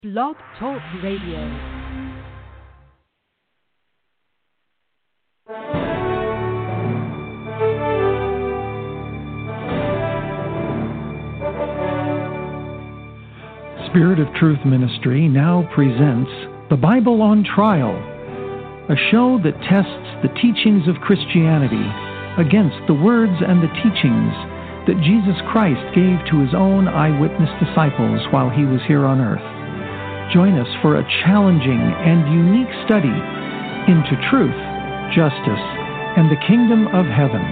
Blog Talk Radio. Spirit of Truth Ministry now presents The Bible on Trial, a show that tests the teachings of Christianity against the words and the teachings that Jesus Christ gave to his own eyewitness disciples while he was here on earth. Join us for a challenging and unique study into truth, justice, and the kingdom of heaven.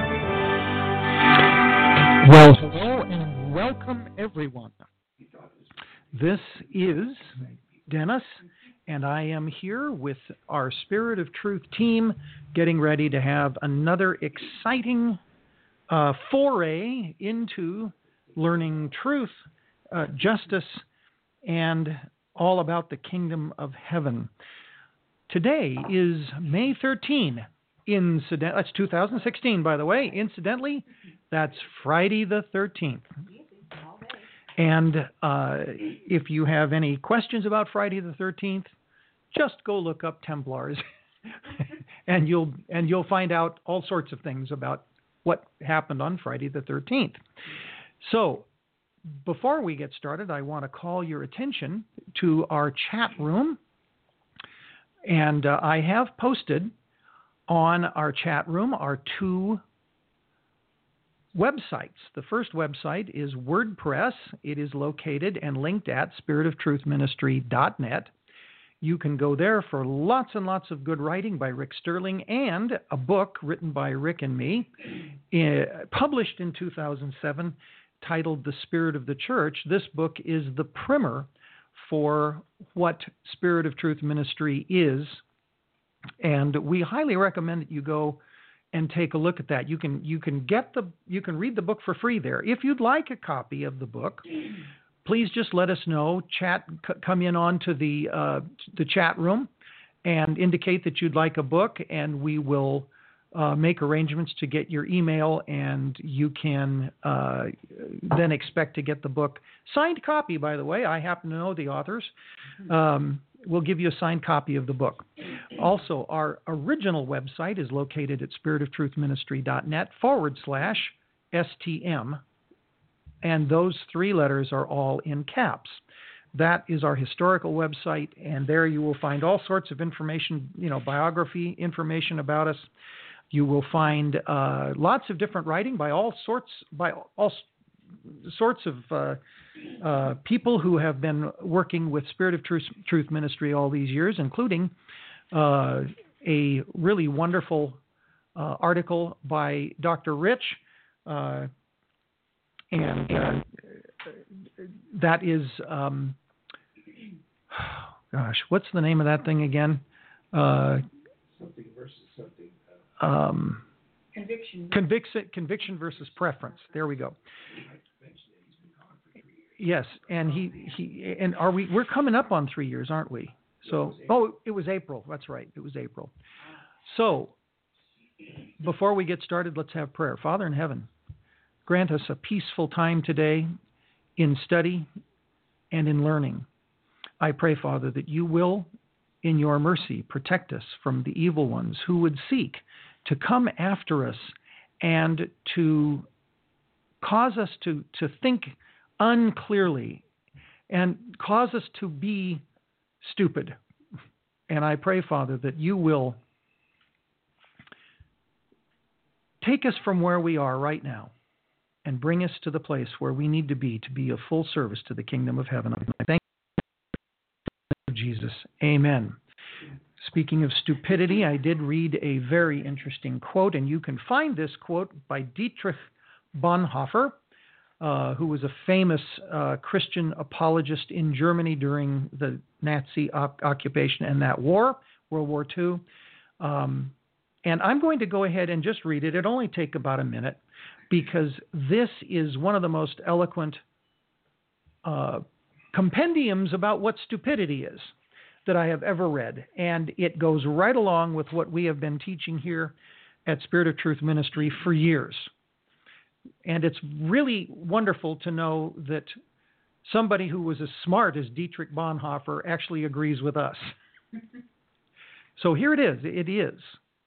Well, hello and welcome everyone. This is Dennis, and I am here with our Spirit of Truth team getting ready to have another exciting foray into learning truth, justice, and all about the kingdom of heaven. Today is May 13. That's 2016, by the way. Incidentally, that's Friday the 13th. And if you have any questions about Friday the 13th, just go look up Templars, and you'll find out all sorts of things about what happened on Friday the 13th. So, before we get started, I want to call your attention to our chat room. And I have posted on our chat room our two websites. The first website is WordPress. It is located and linked at spiritoftruthministry.net. You can go there for lots and lots of good writing by Rick Sterling and a book written by Rick and me, published in 2007, titled The Spirit of the Church. This book is the primer for what Spirit of Truth Ministry is, and we highly recommend that you go and take a look at that. You can read the book for free there. If you'd like a copy of the book, please just let us know. Come in onto the chat room and indicate that you'd like a book, and we will make arrangements to get your email, and you can then expect to get the book. Signed copy, by the way. I happen to know the authors. We'll give you a signed copy of the book. Also, our original website is located at spiritoftruthministry.net/STM, and those three letters are all in caps. That is our historical website, and there you will find all sorts of information, biography information about us. You will find lots of different writing by all sorts of people who have been working with Spirit of Truth Ministry all these years, including a really wonderful article by Dr. Rich, and that is, what's the name of that thing again? Something versus something. Conviction versus preference. There we go. Yes, and we're coming up on 3 years, aren't we? So, it was April. That's right. It was April. So, before we get started, let's have prayer. Father in heaven, grant us a peaceful time today in study and in learning. I pray, Father, that you will, in your mercy, protect us from the evil ones who would seek to come after us and to cause us to think unclearly and cause us to be stupid. And I pray, Father, that you will take us from where we are right now and bring us to the place where we need to be of full service to the kingdom of heaven. I thank you, Jesus. Amen. Speaking of stupidity, I did read a very interesting quote, and you can find this quote by Dietrich Bonhoeffer, who was a famous Christian apologist in Germany during the Nazi occupation and that war, World War II. And I'm going to go ahead and just read it. It'll only take about a minute, because this is one of the most eloquent compendiums about what stupidity is that I have ever read. And it goes right along with what we have been teaching here at Spirit of Truth Ministry for years. And it's really wonderful to know that somebody who was as smart as Dietrich Bonhoeffer actually agrees with us. So here it is. It is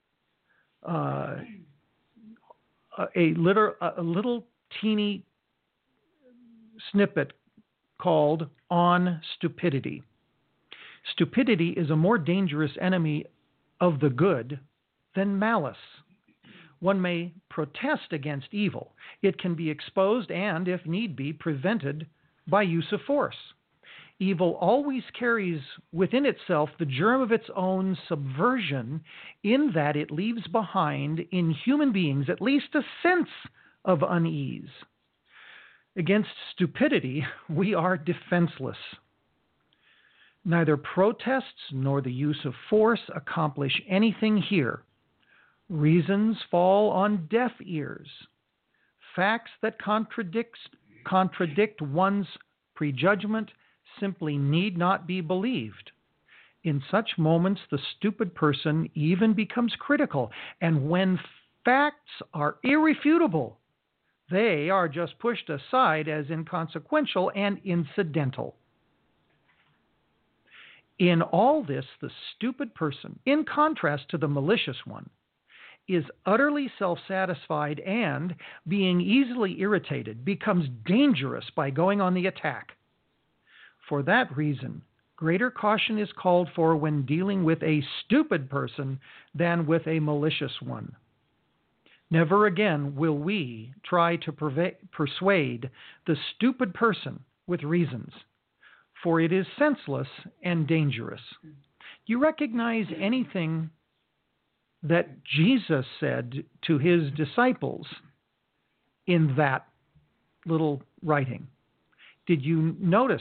a little teeny snippet called On Stupidity. Stupidity is a more dangerous enemy of the good than malice. One may protest against evil. It can be exposed and, if need be, prevented by use of force. Evil always carries within itself the germ of its own subversion, in that it leaves behind in human beings at least a sense of unease. Against stupidity, we are defenseless. Neither protests nor the use of force accomplish anything here. Reasons fall on deaf ears. Facts that contradict one's prejudgment simply need not be believed. In such moments, the stupid person even becomes critical, and when facts are irrefutable, they are just pushed aside as inconsequential and incidental. In all this, the stupid person, in contrast to the malicious one, is utterly self-satisfied and, being easily irritated, becomes dangerous by going on the attack. For that reason, greater caution is called for when dealing with a stupid person than with a malicious one. Never again will we try to persuade the stupid person with reasons, for it is senseless and dangerous. Do you recognize anything that Jesus said to his disciples in that little writing? Did you notice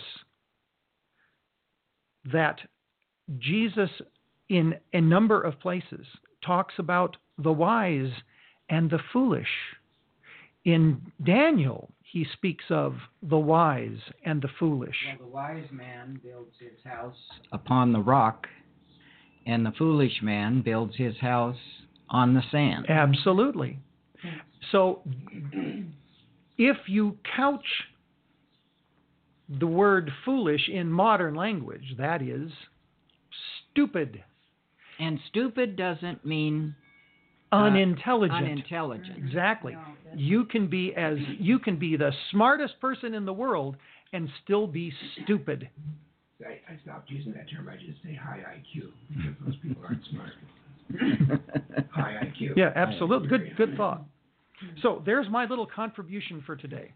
that Jesus, in a number of places, talks about the wise and the foolish? In Daniel, he speaks of the wise and the foolish. Well, the wise man builds his house upon the rock, and the foolish man builds his house on the sand. Absolutely. So if you couch the word foolish in modern language, that is stupid. And stupid doesn't mean unintelligent. Unintelligent. Exactly. You can be the smartest person in the world and still be stupid. I stopped using that term. I just say high IQ because those people aren't smart. High IQ. Yeah, absolutely. Good thought. So there's my little contribution for today.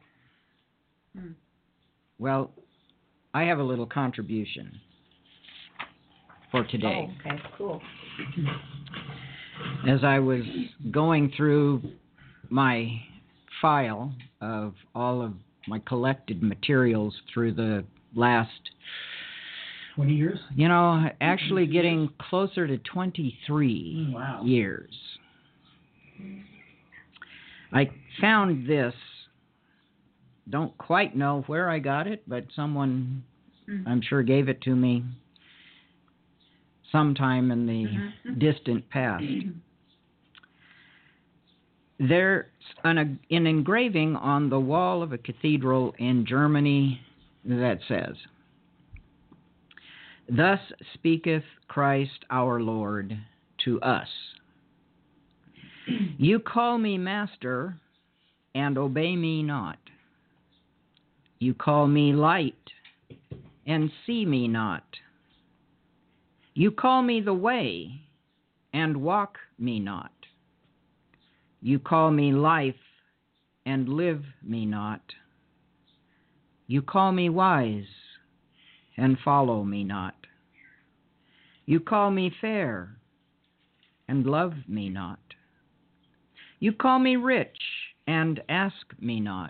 Well, I have a little contribution for today. Oh, okay, cool. As I was going through my file of all of my collected materials through the last 20 years? Actually getting closer to 23 years. I found this. Don't quite know where I got it, but someone, I'm sure, gave it to me sometime in the distant past. There's an engraving on the wall of a cathedral in Germany that says, "Thus speaketh Christ our Lord to us. You call me master, and obey me not. You call me light, and see me not. You call me the way, and walk me not. You call me life, and live me not. You call me wise, and follow me not. You call me fair, and love me not. You call me rich, and ask me not.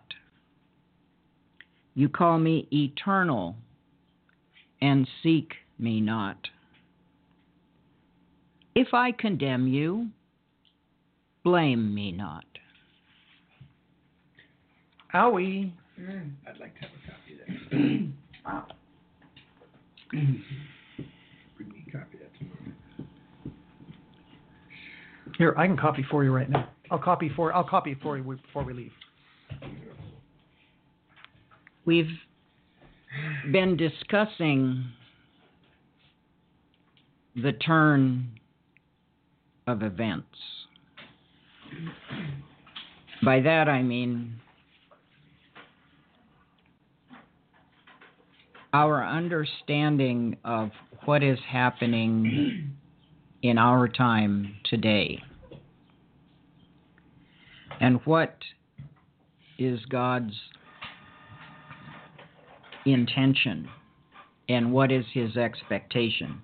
You call me eternal, and seek me not. If I condemn you, blame me not." Owie. I'd like to have a copy of that. Wow. Bring me a copy of that tomorrow. Here, I can copy for you right now. I'll copy for you before we leave. We've been discussing the turn of events. By that I mean our understanding of what is happening in our time today and what is God's intention and what is His expectation.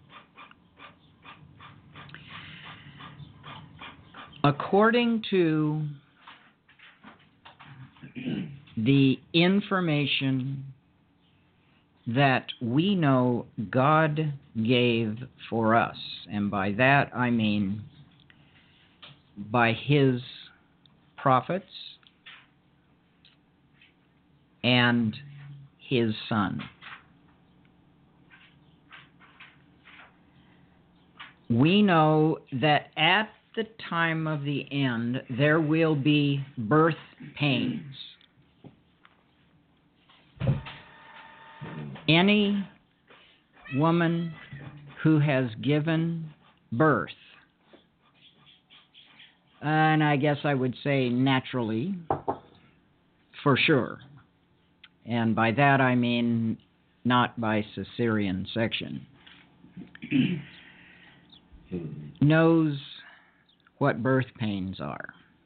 According to the information that we know God gave for us, and by that I mean by His prophets and His Son. We know that at the time of the end there will be birth pains. Any woman who has given birth, and I guess I would say naturally, for sure, and by that I mean not by cesarean section, knows what birth pains are.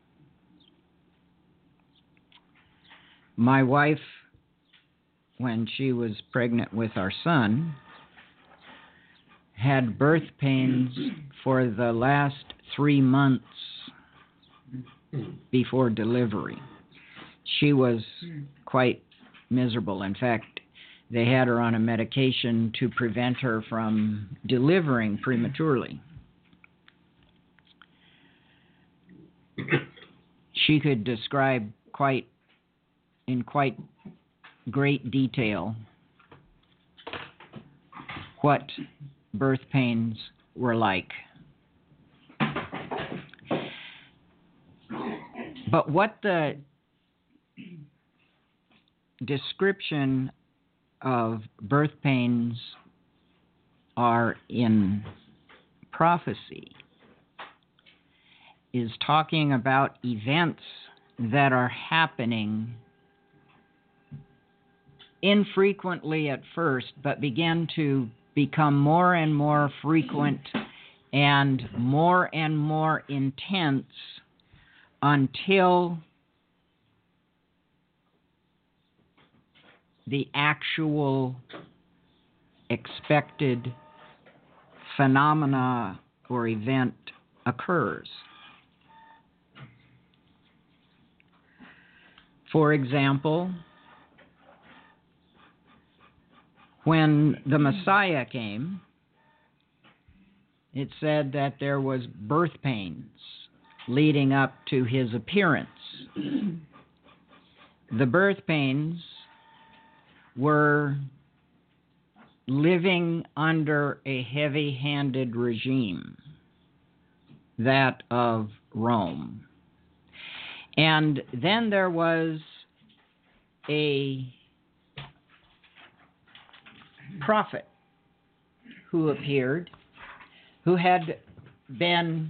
My wife, when she was pregnant with our son, had birth pains for the last 3 months before delivery. She was quite miserable. In fact, they had her on a medication to prevent her from delivering prematurely. She could describe in quite great detail what birth pains were like. But what the description of birth pains are in prophecy is talking about events that are happening infrequently at first, but begin to become more and more frequent and more intense until the actual expected phenomena or event occurs. For example, when the Messiah came, it said that there was birth pains leading up to his appearance. The birth pains were living under a heavy-handed regime, that of Rome. And then there was a prophet who appeared, who had been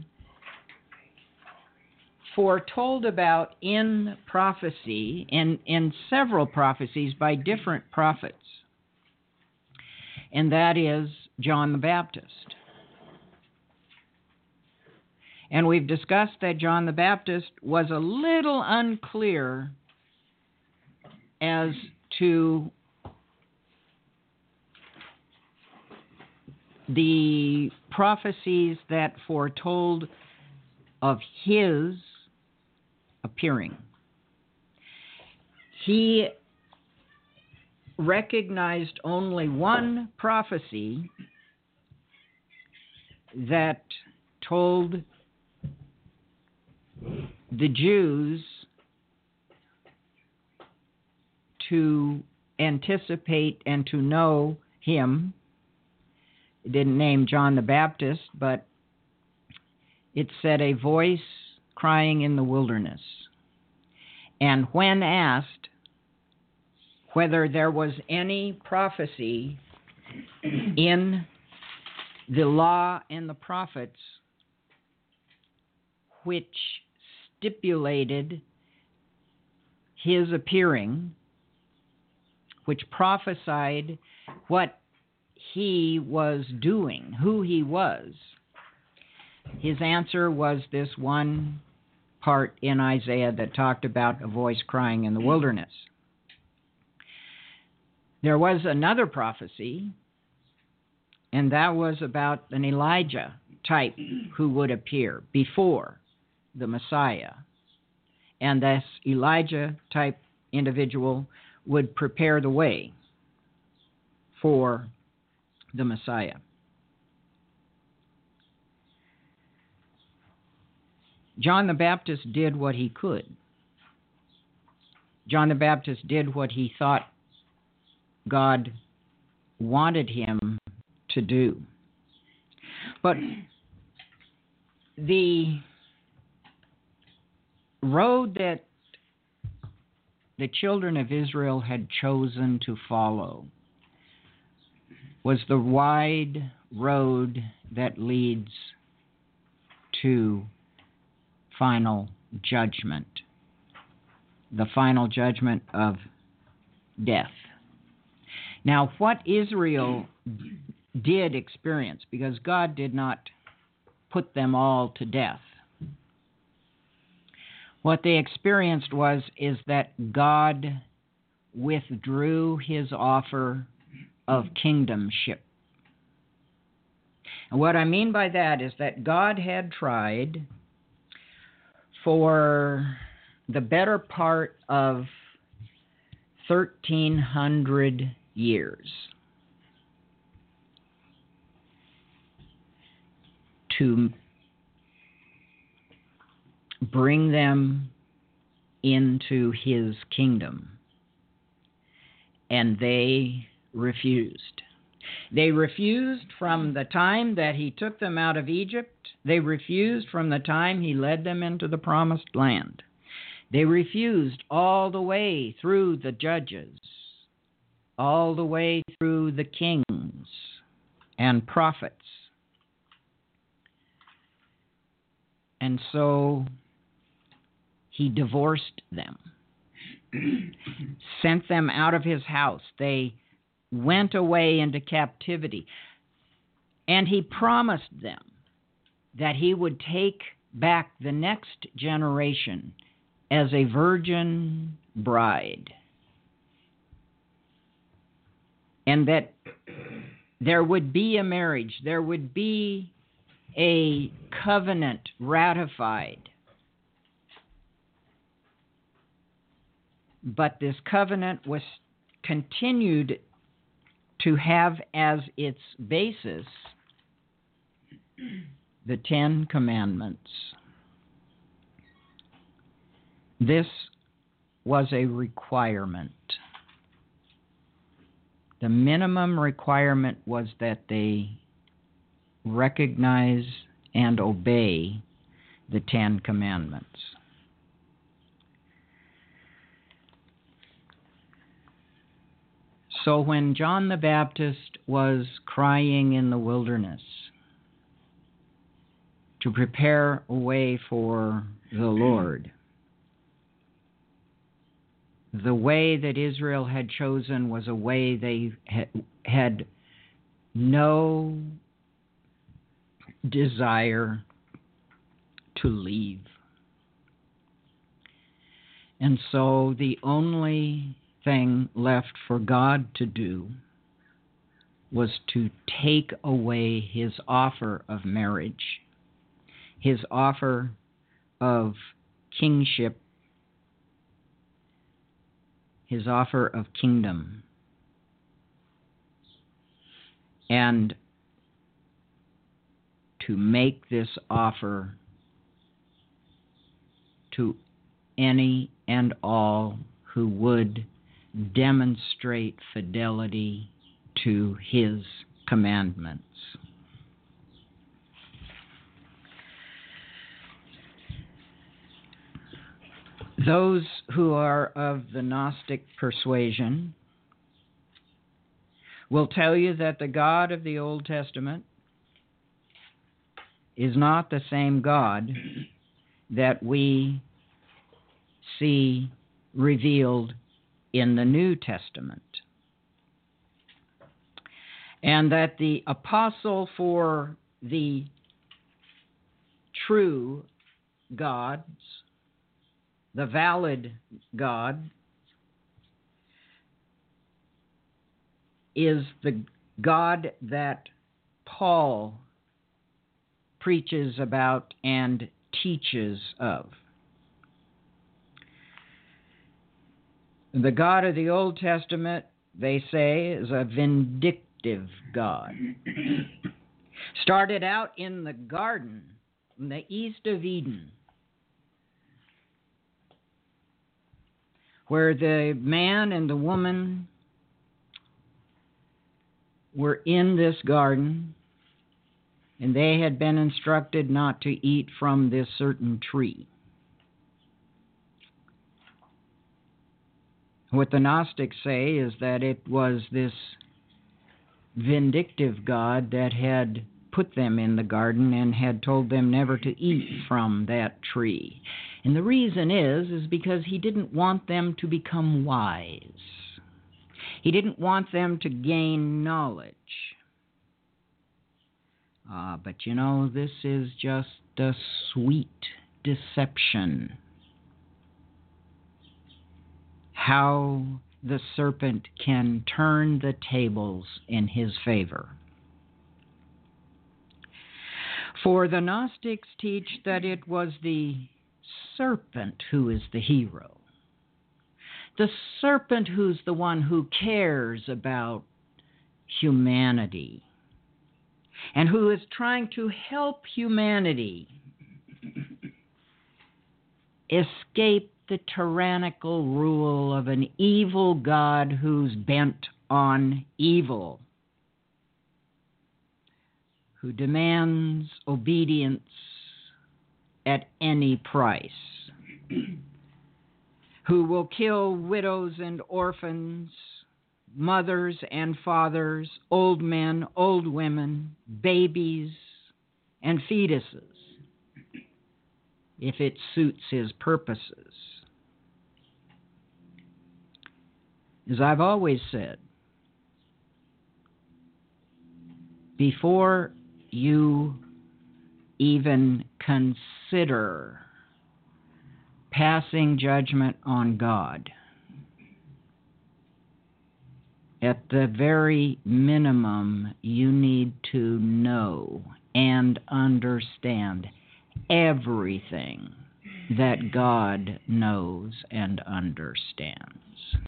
foretold about in prophecy, in several prophecies by different prophets, and that is John the Baptist. And we've discussed that John the Baptist was a little unclear as to the prophecies that foretold of his appearing. He recognized only one prophecy that told the Jews to anticipate and to know him. It didn't name John the Baptist, but it said, a voice crying in the wilderness. And when asked, whether there was any prophecy in the law and the prophets which stipulated his appearing, which prophesied what he was doing, who he was. His answer was this one part in Isaiah that talked about a voice crying in the wilderness. There was another prophecy, and that was about an Elijah type who would appear before the Messiah. And this Elijah type individual would prepare the way for the Messiah. John the Baptist did what he could. John the Baptist did what he thought God wanted him to do. But the road that the children of Israel had chosen to follow was the wide road that leads to final judgment, the final judgment of death. Now, what Israel did experience, because God did not put them all to death, what they experienced is that God withdrew his offer of kingdomship. And what I mean by that is that God had tried for the better part of 1,300 years to bring them into his kingdom, and they refused. They refused from the time that he took them out of Egypt. They refused from the time he led them into the promised land. They refused all the way through the judges, all the way through the kings and prophets. And so he divorced them, sent them out of his house. They went away into captivity. And he promised them that he would take back the next generation as a virgin bride, and that there would be a marriage, there would be a covenant ratified. But this covenant was continued to have as its basis the 10 Commandments. This was a requirement. The minimum requirement was that they recognize and obey the 10 Commandments. So when John the Baptist was crying in the wilderness to prepare a way for the Lord, the way that Israel had chosen was a way they had no desire to leave. And so the only thing left for God to do was to take away his offer of marriage, his offer of kingship, his offer of kingdom, and to make this offer to any and all who would demonstrate fidelity to his commandments. Those who are of the Gnostic persuasion will tell you that the God of the Old Testament is not the same God that we see revealed in the New Testament. And that the apostle for the true gods, the valid God, is the God that Paul preaches about and teaches of. The God of the Old Testament, they say, is a vindictive God. Started out in the garden, in the east of Eden, where the man and the woman were in this garden, and they had been instructed not to eat from this certain tree. What the Gnostics say is that it was this vindictive God that had put them in the garden and had told them never to eat from that tree. And the reason is because he didn't want them to become wise. He didn't want them to gain knowledge. But you know, this is just a sweet deception. How the serpent can turn the tables in his favor. For the Gnostics teach that it was the serpent who is the hero. The serpent who's the one who cares about humanity and who is trying to help humanity escape the tyrannical rule of an evil God who's bent on evil, who demands obedience at any price, who will kill widows and orphans, mothers and fathers, old men, old women, babies, and fetuses, if it suits his purposes. As I've always said, before you even consider passing judgment on God, at the very minimum, you need to know and understand everything that God knows and understands.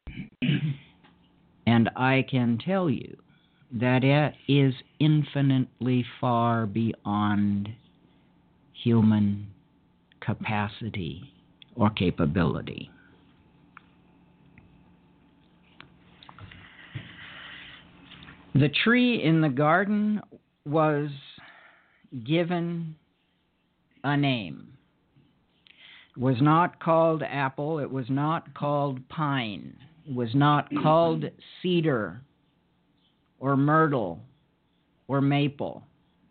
And I can tell you that it is infinitely far beyond human capacity or capability. The tree in the garden was given a name. It was not called apple. It was not called pine. It was not called cedar or myrtle or maple.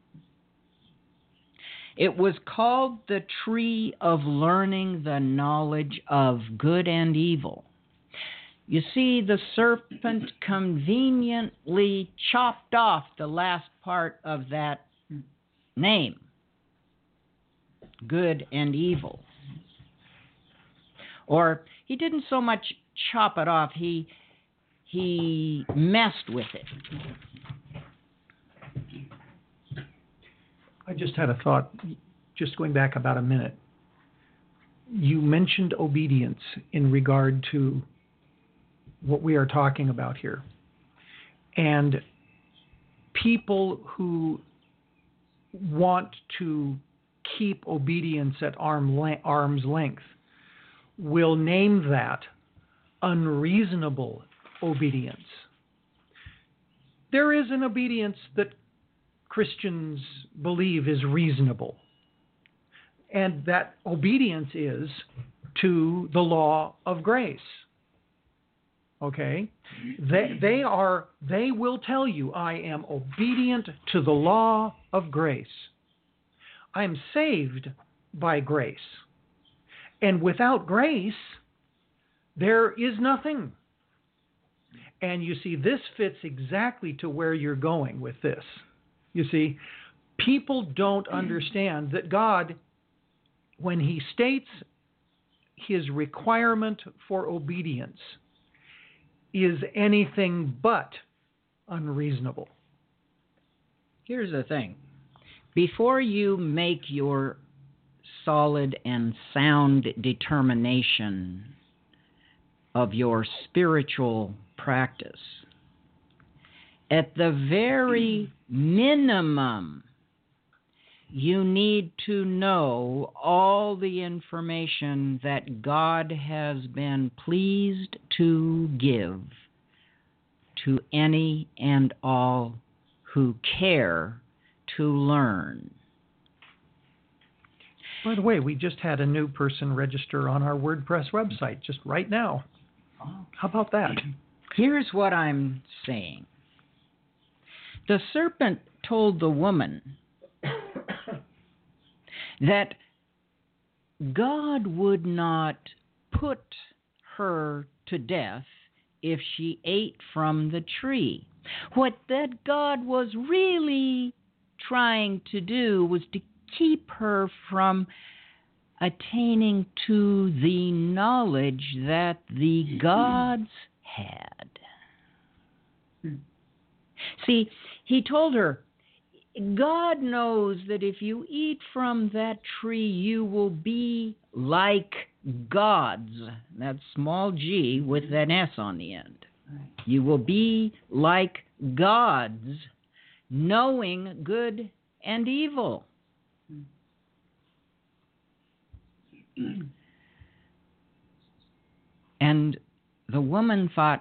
It was called the tree of learning the knowledge of good and evil. You see, the serpent conveniently chopped off the last part of that name, good and evil. Or he didn't so much chop it off, he messed with it. I just had a thought, just going back about a minute. You mentioned obedience in regard to what we are talking about here. And people who want to keep obedience at arm's length will name that unreasonable obedience. There is an obedience that Christians believe is reasonable, and that obedience is to the law of grace. Okay? They will tell you, I am obedient to the law of grace. I am saved by grace. And without grace, there is nothing. And you see, this fits exactly to where you're going with this. You see, people don't understand that God, when he states his requirement for obedience, is anything but unreasonable. Here's the thing. Before you make your solid and sound determination of your spiritual practice, at the very minimum, you need to know all the information that God has been pleased to give to any and all who care to learn. By the way, we just had a new person register on our WordPress website just right now. How about that? Here's what I'm saying. The serpent told the woman that God would not put her to death if she ate from the tree. What that God was really trying to do was to keep her from attaining to the knowledge that the gods had. See, he told her, God knows that if you eat from that tree, you will be like gods. That's small g with an S on the end. You will be like gods, knowing good and evil. And the woman thought,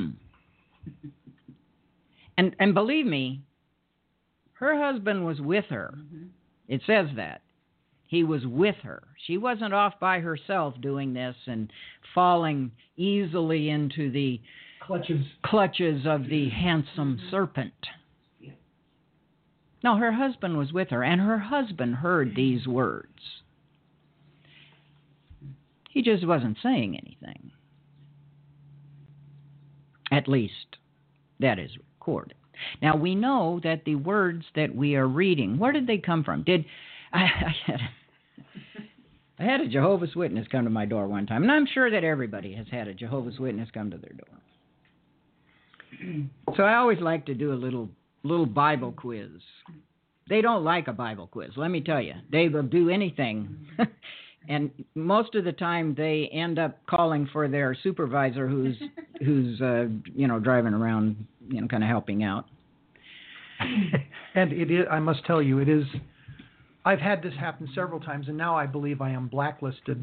And believe me, her husband was with her. It says that. He was with her. She wasn't off by herself doing this and falling easily into the clutches of the handsome serpent. No, her husband was with her, and her husband heard these words. He just wasn't saying anything. At least, that is recorded. Now, we know that the words that we are reading, where did they come from? I had a Jehovah's Witness come to my door one time, and I'm sure that everybody has had a Jehovah's Witness come to their door. So I always like to do a little Bible quiz. They don't like a Bible quiz, let me tell you. They will do anything. And most of the time, they end up calling for their supervisor, who's driving around, kind of helping out. And it is. I must tell you, it is. I've had this happen several times, and now I believe I am blacklisted.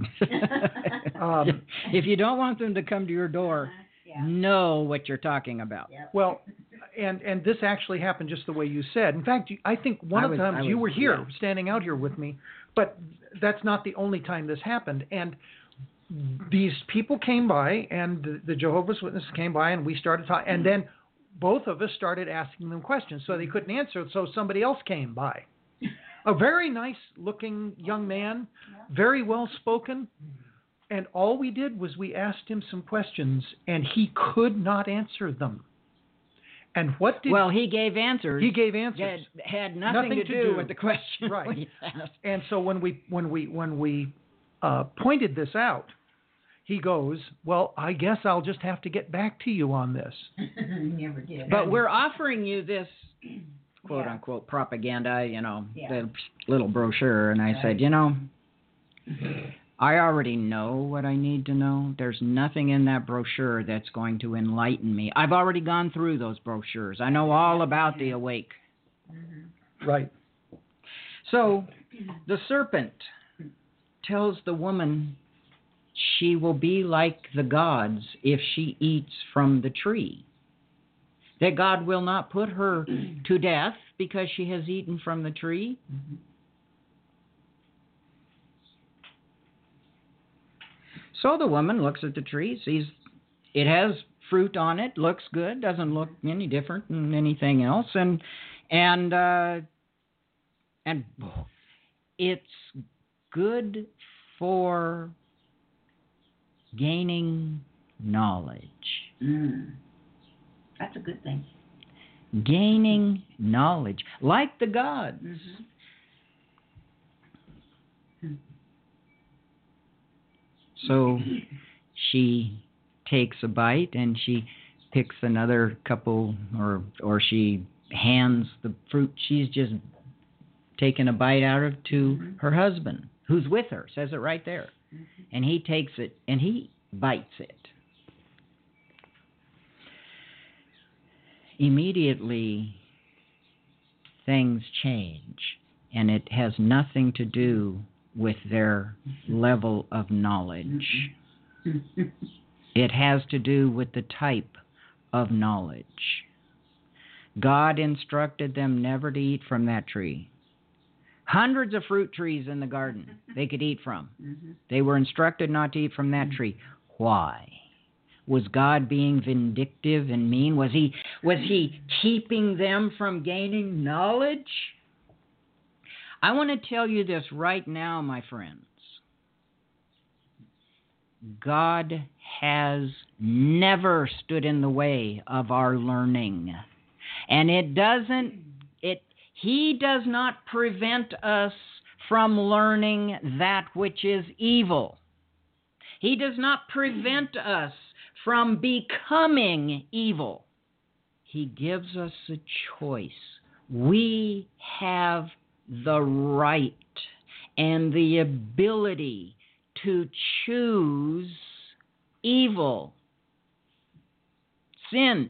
If you don't want them to come to your door, know what you're talking about. Well, and this actually happened just the way you said. In fact, I think one of the times you were here, standing out here with me, but that's not the only time this happened. And these people came by, and the Jehovah's Witnesses came by, and we started talking, and then both of us started asking them questions, so they couldn't answer, so somebody else came by. A very nice-looking young man, very well-spoken, and all we did was we asked him some questions, and he could not answer them. And what did... Well, he gave answers. He gave answers. That had nothing to do with the question. Right. And so when we pointed this out, he goes, well, I guess I'll just have to get back to you on this. Never did. But we're offering you this quote-unquote propaganda, the little brochure. And I said, I already know what I need to know. There's nothing in that brochure that's going to enlighten me. I've already gone through those brochures. I know all about the awake. Right. So the serpent tells the woman she will be like the gods if she eats from the tree. That God will not put her to death because she has eaten from the tree. So the woman looks at the tree, sees it has fruit on it, looks good, doesn't look any different than anything else, and it's good for gaining knowledge. That's a good thing. Gaining knowledge, like the gods. So she takes a bite and she picks another couple, or she hands the fruit she's just taken a bite out of to her husband, who's with her, says it right there. And he takes it and he bites it. Immediately, things change, and it has nothing to do with their level of knowledge. It has to do with the type of knowledge. God instructed them never to eat from that tree. Hundreds of fruit trees in the garden they could eat from. They were instructed not to eat from that tree. Why? Was God being vindictive and mean? Was he keeping them from gaining knowledge? I want to tell you this right now, my friends. God has never stood in the way of our learning. And He does not prevent us from learning that which is evil. He does not prevent us from becoming evil. He gives us a choice. We have the right and the ability to choose evil, sin.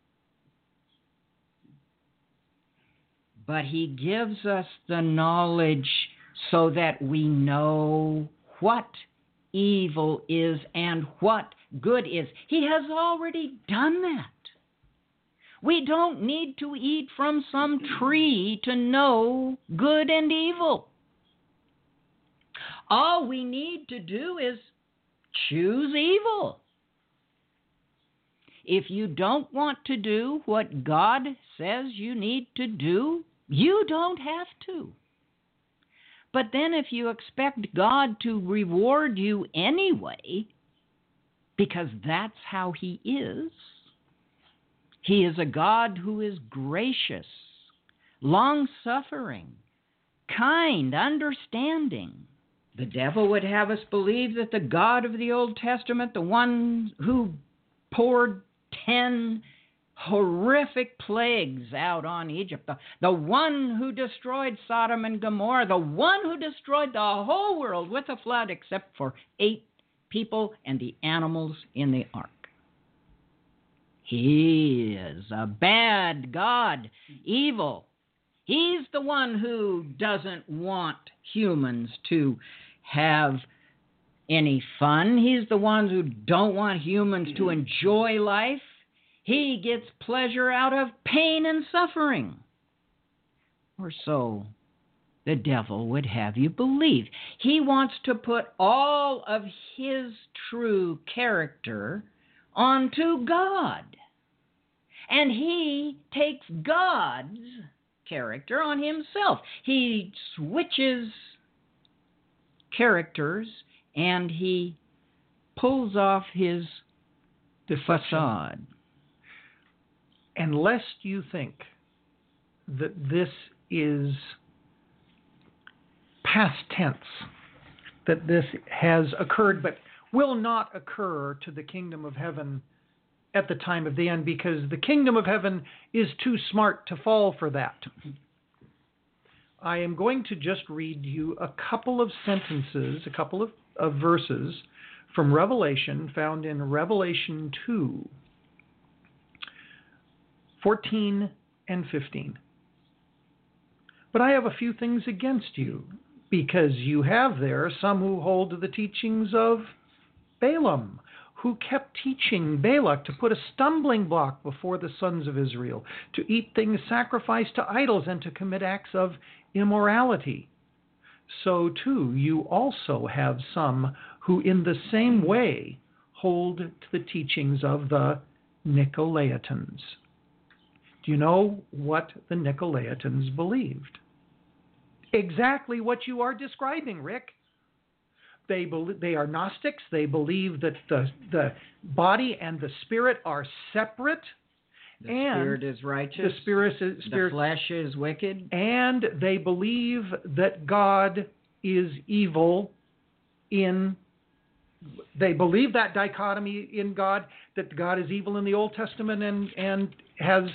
But He gives us the knowledge so that we know what evil is and what good is. He has already done that. We don't need to eat from some tree to know good and evil. All we need to do is choose evil. If you don't want to do what God says you need to do, you don't have to. But then if you expect God to reward you anyway, because that's how He is a God who is gracious, long-suffering, kind, understanding. The devil would have us believe that the God of the Old Testament, the one who poured 10 horrific plagues out on Egypt, the one who destroyed Sodom and Gomorrah, the one who destroyed the whole world with a flood except for 8 people and the animals in the ark. He is a bad God, evil. He's the one who doesn't want humans to have any fun. He's the one who don't want humans to enjoy life. He gets pleasure out of pain and suffering. Or so the devil would have you believe. He wants to put all of his true character onto God. And he takes God's character on himself. He switches characters and he pulls off his facade. And lest you think that this is past tense, that this has occurred but will not occur to the kingdom of heaven at the time of the end, because the kingdom of heaven is too smart to fall for that. I am going to just read you a couple of sentences, a couple of verses from Revelation, found in Revelation 2, 14 and 15. But I have a few things against you, because you have there some who hold to the teachings of Balaam, who kept teaching Balak to put a stumbling block before the sons of Israel, to eat things sacrificed to idols and to commit acts of immorality. So too you also have some who in the same way hold to the teachings of the Nicolaitans. Do you know what the Nicolaitans believed? Exactly what you are describing, Rick. They are Gnostics. They believe that the body and the spirit are separate. The spirit is righteous. The flesh is wicked. And they believe that God is evil they believe that dichotomy in God, that God is evil in the Old Testament and has,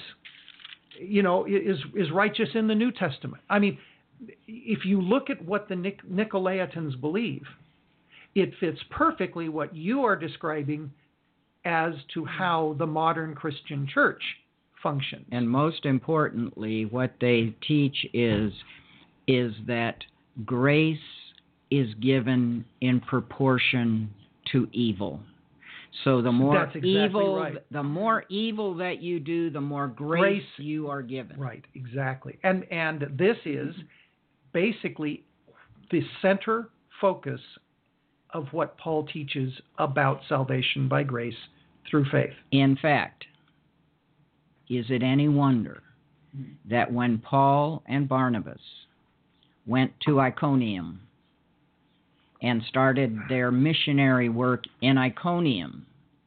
is righteous in the New Testament. I mean, if you look at what the Nicolaitans believe, it fits perfectly what you are describing as to how the modern Christian church functions. And most importantly, what they teach is that grace is given in proportion to evil. So the more the more evil that you do, the more grace you are given. Right, exactly. And this is basically the center focus of what Paul teaches about salvation by grace through faith. In fact, is it any wonder that when Paul and Barnabas went to Iconium and started their missionary work in Iconium,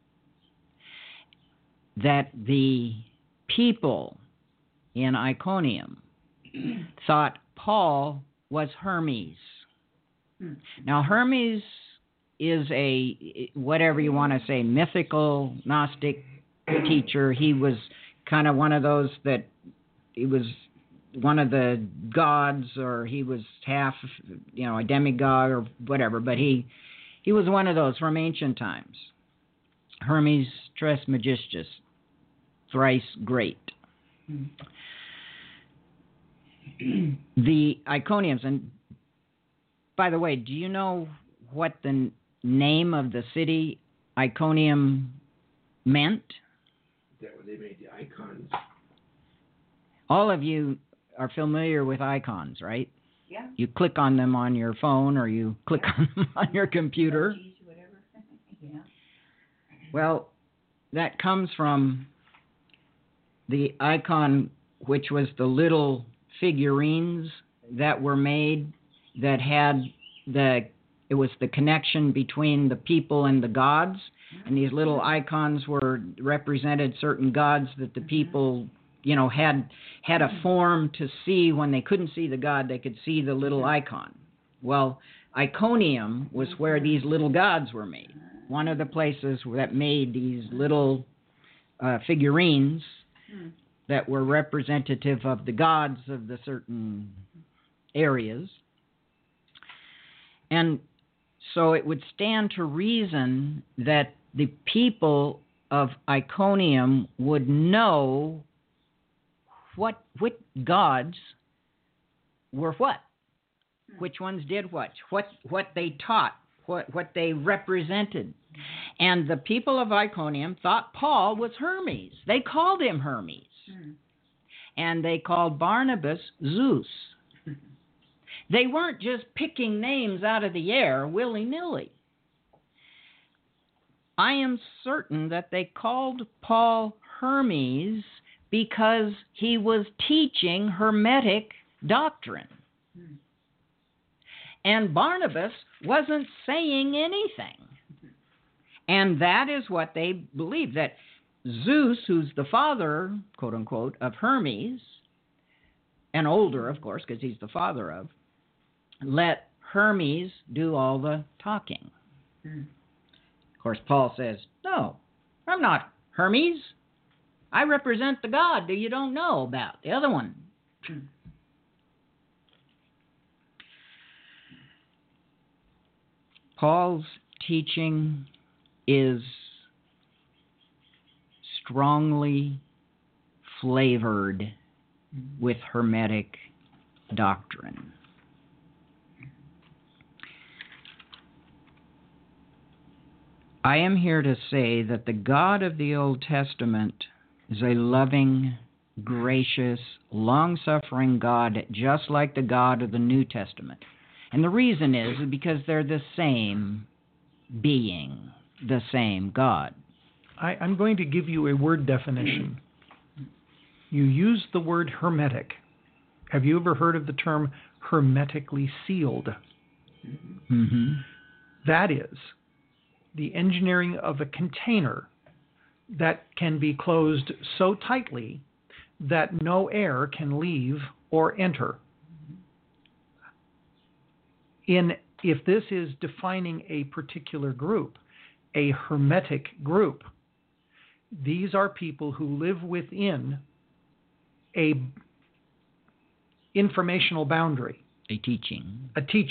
that the people in Iconium thought Paul was Hermes. Now, Hermes is a, whatever you want to say, mythical Gnostic teacher. He was kind of one of those that he was one of the gods, or he was half, a demigod or whatever, but he was one of those from ancient times. Hermes Trismegistus, thrice great. The Iconians, and by the way, do you know what the name of the city Iconium meant? That when they made the icons. All of you are familiar with icons, right? Yeah. You click on them on your phone, or you click on them on your computer. Whatever. Yeah. Well, that comes from the icon, which was the little figurines that were made that had it was the connection between the people and the gods, and these little icons represented certain gods that the people, had a form to see. When they couldn't see the god, they could see the little icon. Well, Iconium was where these little gods were made. One of the places that made these little figurines that were representative of the gods of the certain areas. And so it would stand to reason that the people of Iconium would know what gods were what, which ones did what they taught, what they represented. And the people of Iconium thought Paul was Hermes. They called him Hermes. And they called Barnabas Zeus. They weren't just picking names out of the air willy-nilly. I am certain that they called Paul Hermes because he was teaching Hermetic doctrine. And Barnabas wasn't saying anything. And that is what they believed, that Zeus, who's the father, quote unquote, of Hermes, and older, of course, because he's the father of, let Hermes do all the talking. Of course, Paul says, no, I'm not Hermes. I represent the God that you don't know about, the other one. Paul's teaching is strongly flavored with Hermetic doctrine. I am here to say that the God of the Old Testament is a loving, gracious, long-suffering God, just like the God of the New Testament. And the reason is because they're the same being, the same God. I'm going to give you a word definition. You use the word hermetic. Have you ever heard of the term hermetically sealed? Mm-hmm. That is the engineering of a container that can be closed so tightly that no air can leave or enter. If this is defining a particular group, a hermetic group, these are people who live within a informational boundary, A teaching.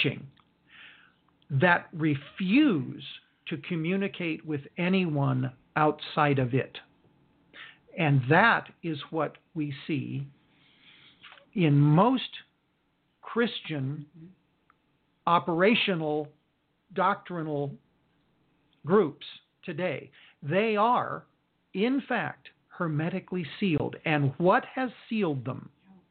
that refuse to communicate with anyone outside of it. And that is what we see in most Christian operational doctrinal groups today. They are, in fact, hermetically sealed. And what has sealed them?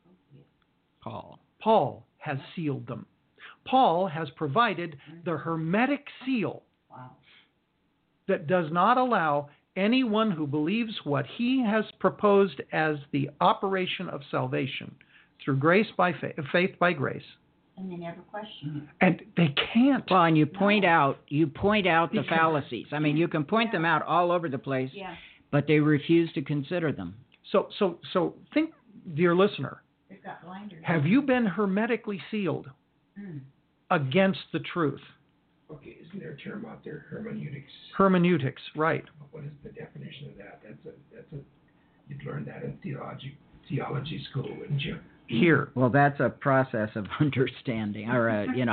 Paul has sealed them. Paul has provided the hermetic seal that does not allow anyone who believes what he has proposed as the operation of salvation through grace by faith by grace. And they never question it. And they can't. Well, and you point out the fallacies. I mean, you can point them out all over the place, but they refuse to consider them. So think, dear listener, They've got blinders. have you been hermetically sealed against the truth? Okay, isn't there a term out there, hermeneutics? Hermeneutics, right. What is the definition of that? You'd learn that in theology school, wouldn't you? Here. Well, that's a process of understanding, or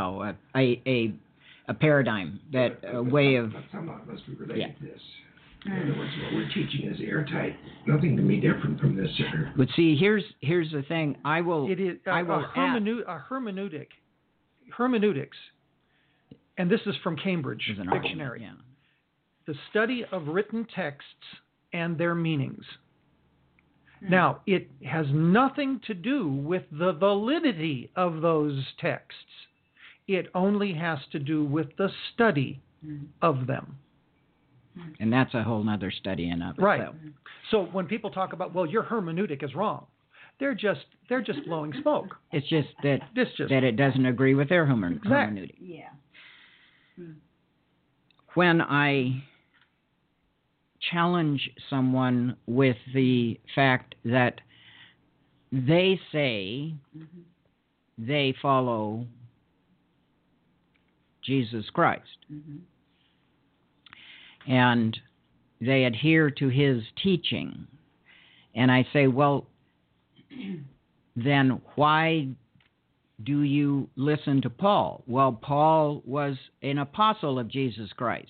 a paradigm, a way of. But somehow it must be related to this. In other words, what we're teaching is airtight. Nothing can be different from this, sir. But see, here's the thing. Hermeneutics, and this is from Cambridge Dictionary. Yeah. The study of written texts and their meanings. Now, it has nothing to do with the validity of those texts. It only has to do with the study of them. And that's a whole other study in of Right. itself. So when people talk about, well, your hermeneutic is wrong, they're just blowing smoke. It's just that it doesn't agree with their hermeneutic. Yeah. When I challenge someone with the fact that they say they follow Jesus Christ and they adhere to his teaching, and I say, well, then why do you listen to Paul? Well, Paul was an apostle of Jesus Christ.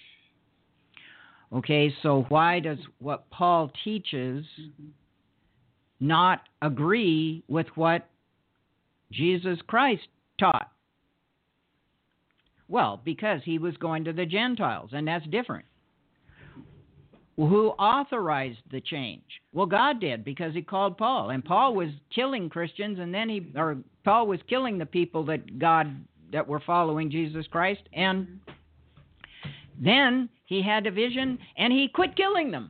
Okay, so why does what Paul teaches not agree with what Jesus Christ taught? Well, because he was going to the Gentiles, and that's different. Who authorized the change? Well, God did, because he called Paul, and Paul was killing Christians, and then Paul was killing the people that were following Jesus Christ, and then he had a vision, and he quit killing them.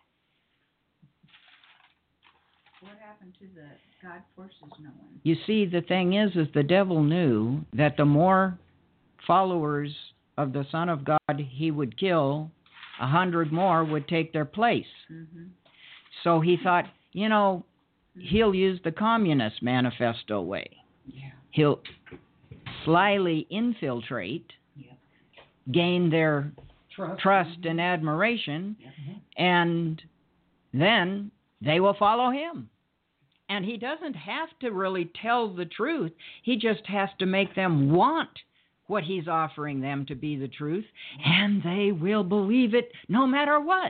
What happened to the God forces no one? You see, the thing is the devil knew that the more followers of the Son of God he would kill, 100 more would take their place. So he thought, he'll use the Communist Manifesto way. Yeah. He'll slyly infiltrate, gain their trust and admiration, and then they will follow him. And he doesn't have to really tell the truth. He just has to make them want what he's offering them to be the truth, and they will believe it no matter what.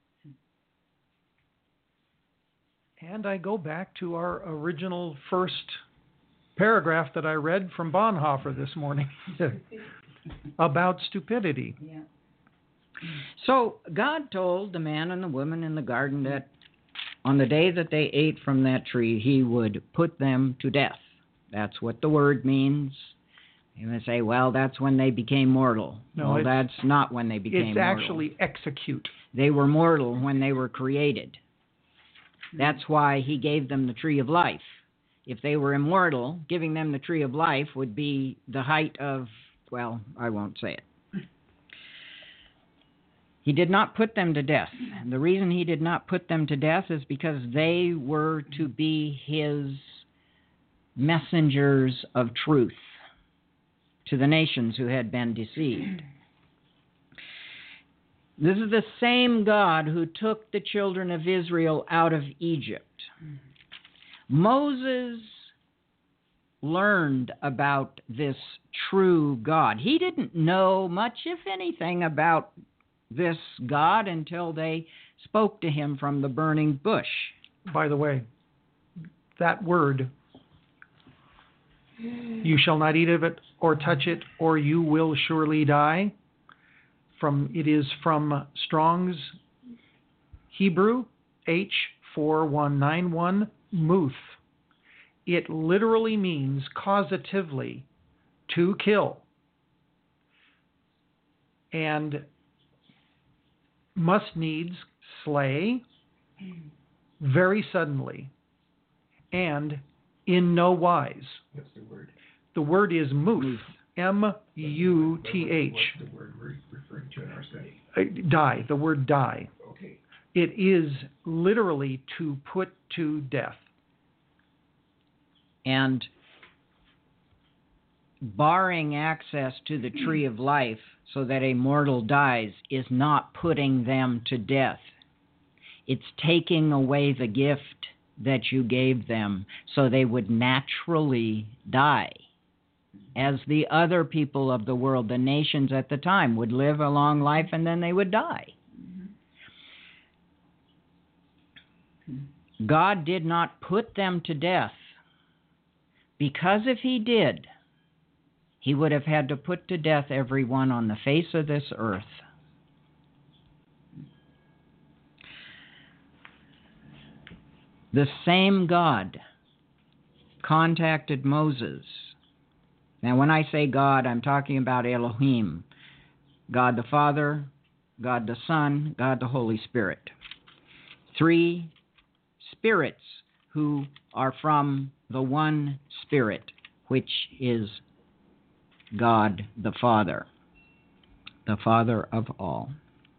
And I go back to our original first paragraph that I read from Bonhoeffer this morning about stupidity. Yeah. So God told the man and the woman in the garden that on the day that they ate from that tree, he would put them to death. That's what the word means. You may say, well, that's when they became mortal. No, well, that's not when they became it's mortal. actually execute. They were mortal when they were created. That's why he gave them the tree of life. If they were immortal, giving them the tree of life would be the height of, well, I won't say it. He did not put them to death. And the reason he did not put them to death is because they were to be his messengers of truth to the nations who had been deceived. This is the same God who took the children of Israel out of Egypt. Moses learned about this true God. He didn't know much, if anything, about this God until they spoke to him from the burning bush. By the way, that word, you shall not eat of it or touch it, or you will surely die. It is from Strong's Hebrew, H4191, muth. It literally means causatively to kill, and must needs slay very suddenly and in no wise. What's the word? The word is muth, M-U-T-H. What's the word we're referring to in our study? Die, the word die. Okay. It is literally to put to death. And barring access to the tree of life so that a mortal dies is not putting them to death. It's taking away the gift that you gave them so they would naturally die. As the other people of the world, the nations at the time, would live a long life and then they would die. God did not put them to death, because if he did, he would have had to put to death everyone on the face of this earth. The same God contacted Moses. Now, when I say God, I'm talking about Elohim, God the Father, God the Son, God the Holy Spirit. Three spirits who are from the one Spirit, which is God the Father of all.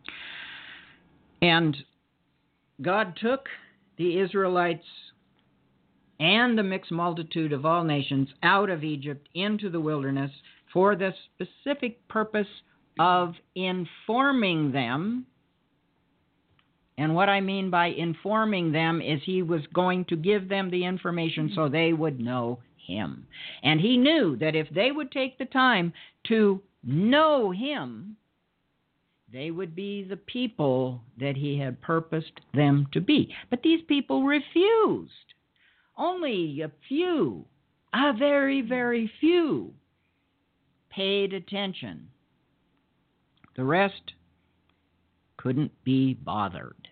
And God took the Israelites and the mixed multitude of all nations out of Egypt into the wilderness for the specific purpose of informing them. And what I mean by informing them is he was going to give them the information so they would know him. And he knew that if they would take the time to know him, they would be the people that he had purposed them to be. But these people refused. Only a few, a very, very few, paid attention. The rest couldn't be bothered.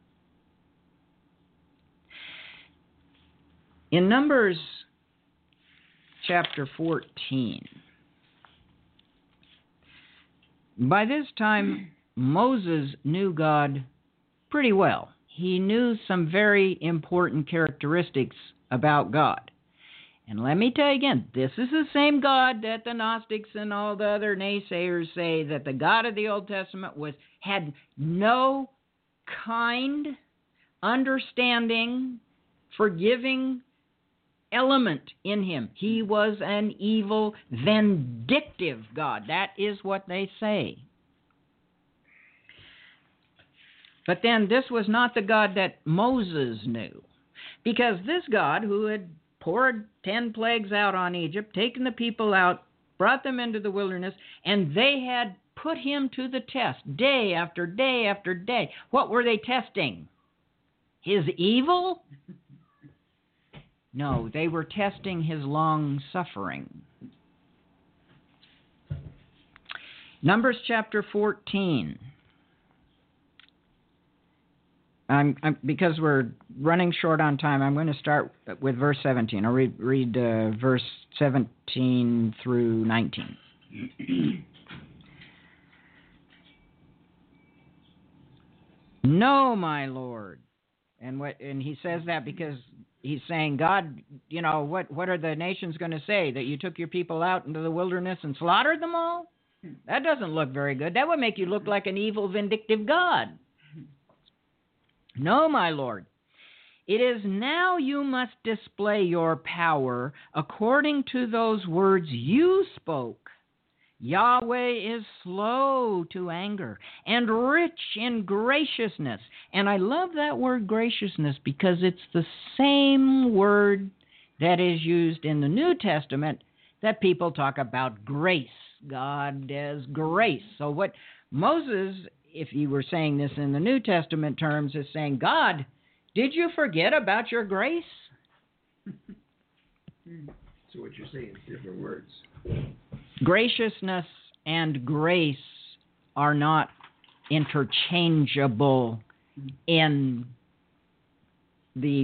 In Numbers chapter 14, by this time, Moses knew God pretty well. He knew some very important characteristics about God. And let me tell you again, this is the same God that the Gnostics and all the other naysayers say that the God of the Old Testament had no kind, understanding, forgiving element in him. He was an evil, vindictive God. That is what they say. But then this was not the God that Moses knew. Because this God, who had poured 10 plagues out on Egypt, taken the people out, brought them into the wilderness, and they had put him to the test day after day after day. What were they testing? His evil? No, they were testing his long suffering. Numbers chapter 14. because we're running short on time, I'm going to start with verse 17. I'll read verse 17 through 19. No, my Lord. And he says that because he's saying, God, what are the nations going to say? That you took your people out into the wilderness and slaughtered them all? That doesn't look very good. That would make you look like an evil, vindictive God. No, my Lord. It is now you must display your power according to those words you spoke. Yahweh is slow to anger and rich in graciousness. And I love that word graciousness because it's the same word that is used in the New Testament that people talk about grace. God as grace. So what Moses, if you were saying this in the New Testament terms, is saying, God, did you forget about your grace? So what you're saying is different words. Graciousness and grace are not interchangeable in the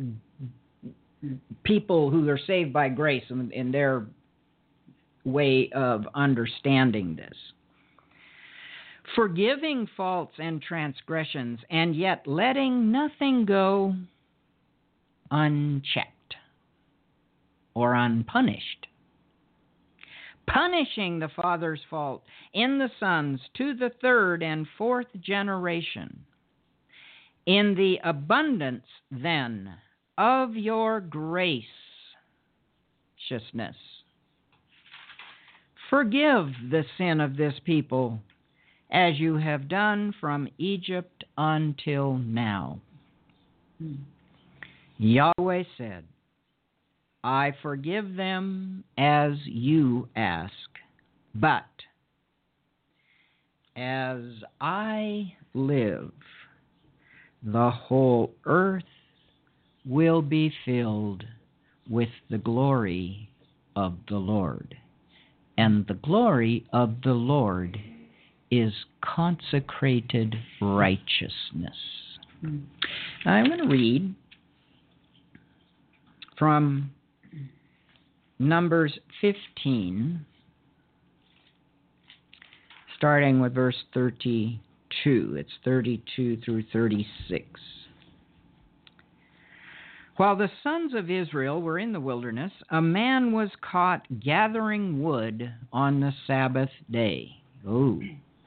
people who are saved by grace in their way of understanding this. Forgiving faults and transgressions, and yet letting nothing go unchecked or unpunished. Punishing the father's fault in the sons to the third and fourth generation. In the abundance, then, of your graciousness, forgive the sin of this people, as you have done from Egypt until now. Yahweh said, I forgive them as you ask, but as I live, the whole earth will be filled with the glory of the Lord. And the glory of the Lord is consecrated righteousness. Now, I'm going to read from Numbers 15, starting with verse 32. It's 32 through 36. While the sons of Israel were in the wilderness, a man was caught gathering wood on the Sabbath day. Oh.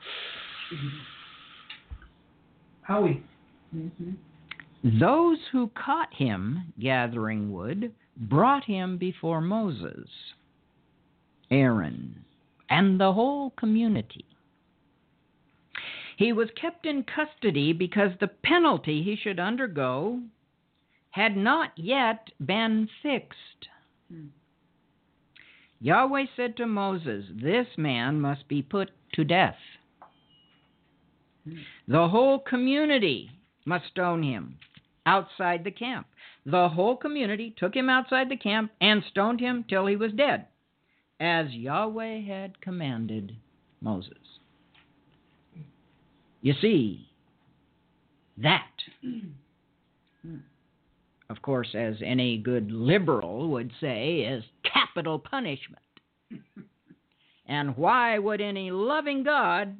Howie. Those who caught him gathering wood brought him before Moses, Aaron, and the whole community. He was kept in custody because the penalty he should undergo had not yet been fixed. Yahweh said to Moses, this man must be put to death. The whole community must stone him outside the camp. The whole community took him outside the camp and stoned him till he was dead, as Yahweh had commanded Moses. You see, that, of course, as any good liberal would say, is capital punishment. And why would any loving God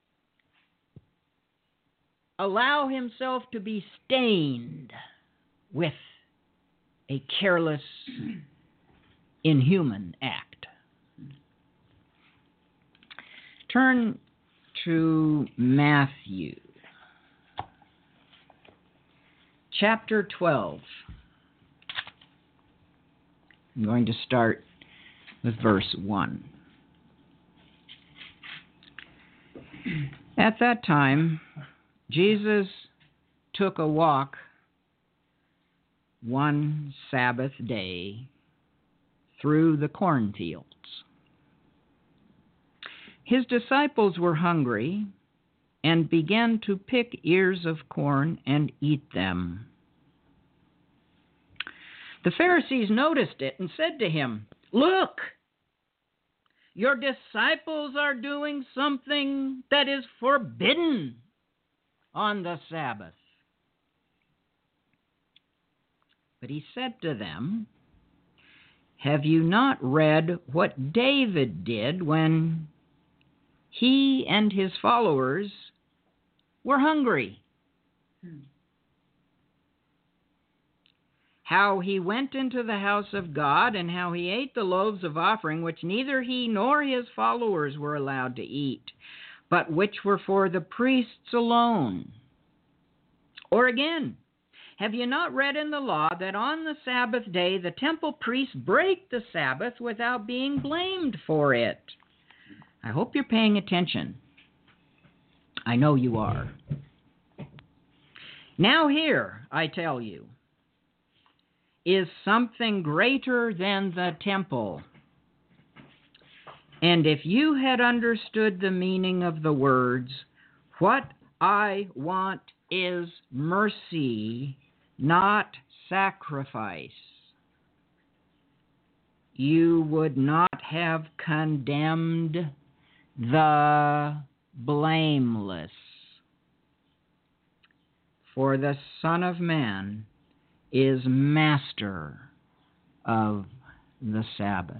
allow himself to be stained with a careless, inhuman act? Turn to Matthew, chapter 12. I'm going to start with verse 1. At that time, Jesus took a walk one Sabbath day through the cornfields. His disciples were hungry and began to pick ears of corn and eat them. The Pharisees noticed it and said to him, "Look, your disciples are doing something that is forbidden on the Sabbath." But he said to them, have you not read what David did when he and his followers were hungry? How he went into the house of God and how he ate the loaves of offering, which neither he nor his followers were allowed to eat, but which were for the priests alone. Or again, have you not read in the law that on the Sabbath day the temple priests break the Sabbath without being blamed for it? I hope you're paying attention. I know you are. Now here, I tell you, is something greater than the temple. And if you had understood the meaning of the words, what I want is mercy, not sacrifice, you would not have condemned the blameless. For the Son of Man is master of the Sabbath.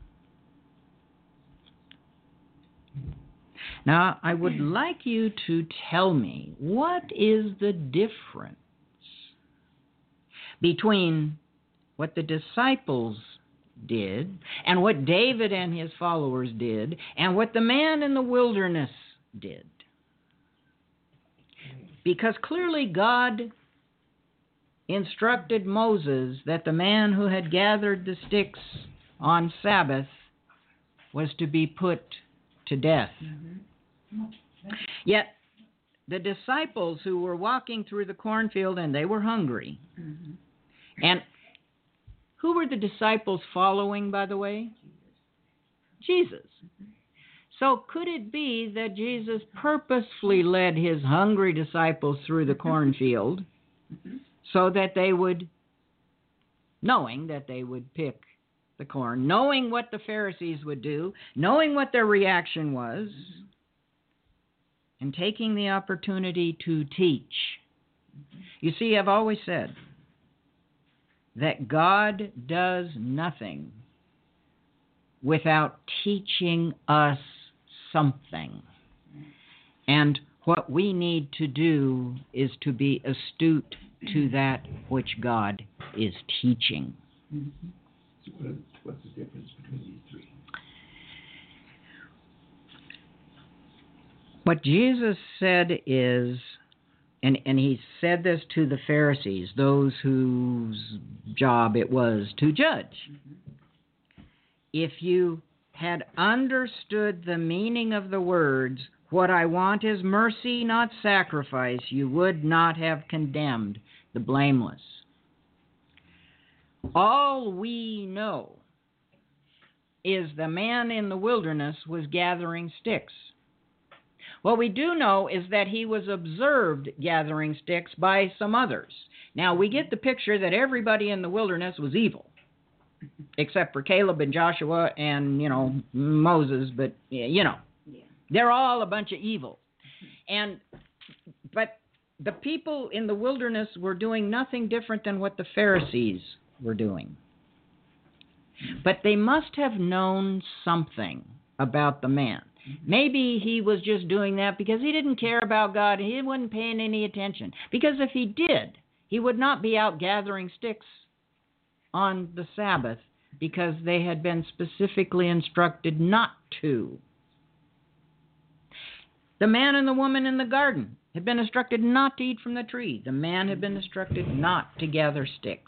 Now, I would like you to tell me, what is the difference between what the disciples did and what David and his followers did and what the man in the wilderness did? Because clearly God instructed Moses that the man who had gathered the sticks on Sabbath was to be put to death. Yet the disciples who were walking through the cornfield, and they were hungry. And who were the disciples following, by the way? Jesus. So could it be that Jesus purposefully led his hungry disciples through the cornfield so that they would, knowing that they would pick the corn, knowing what the Pharisees would do, knowing what their reaction was, and taking the opportunity to teach? You see, I've always said that God does nothing without teaching us something. And what we need to do is to be astute to that which God is teaching. So what's the difference between these three? What Jesus said is, and he said this to the Pharisees, those whose job it was to judge. If you had understood the meaning of the words, what I want is mercy, not sacrifice, you would not have condemned the blameless. All we know is the man in the wilderness was gathering sticks. What we do know is that he was observed gathering sticks by some others. Now, we get the picture that everybody in the wilderness was evil, except for Caleb and Joshua and, Moses, but, they're all a bunch of evil. But the people in the wilderness were doing nothing different than what the Pharisees were doing. But they must have known something about the man. Maybe he was just doing that because he didn't care about God and he wasn't paying any attention. Because if he did, he would not be out gathering sticks on the Sabbath because they had been specifically instructed not to. The man and the woman in the garden had been instructed not to eat from the tree. The man had been instructed not to gather sticks.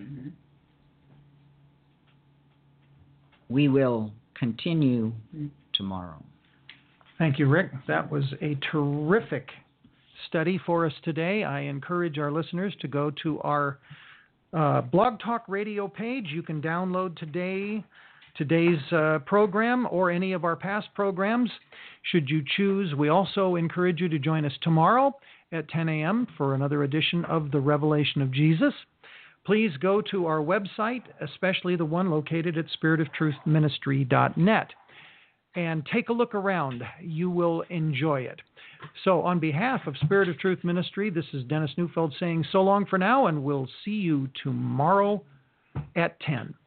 We will continue tomorrow. Thank you, Rick. That was a terrific study for us today. I encourage our listeners to go to our Blog Talk Radio page. You can download today's program or any of our past programs, should you choose. We also encourage you to join us tomorrow at 10 a.m. for another edition of The Revelation of Jesus. Please go to our website, especially the one located at spiritoftruthministry.net. and take a look around. You will enjoy it. So on behalf of Spirit of Truth Ministry, this is Dennis Neufeld saying so long for now, and we'll see you tomorrow at 10.